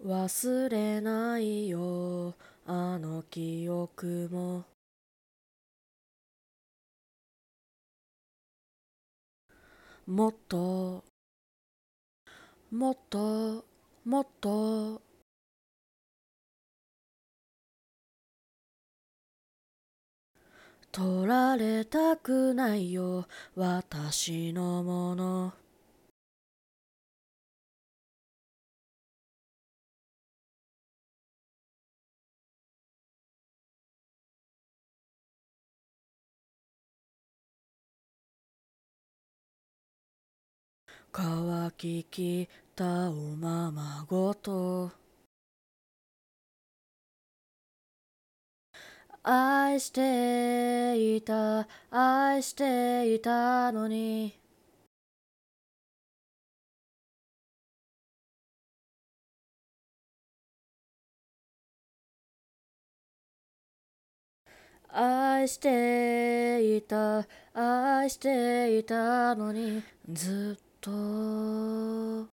忘れないよあの記憶も。もっともっともっと取られたくないよ私のもの。乾ききったおままごと愛していたのに。愛していた愛していたのにずっと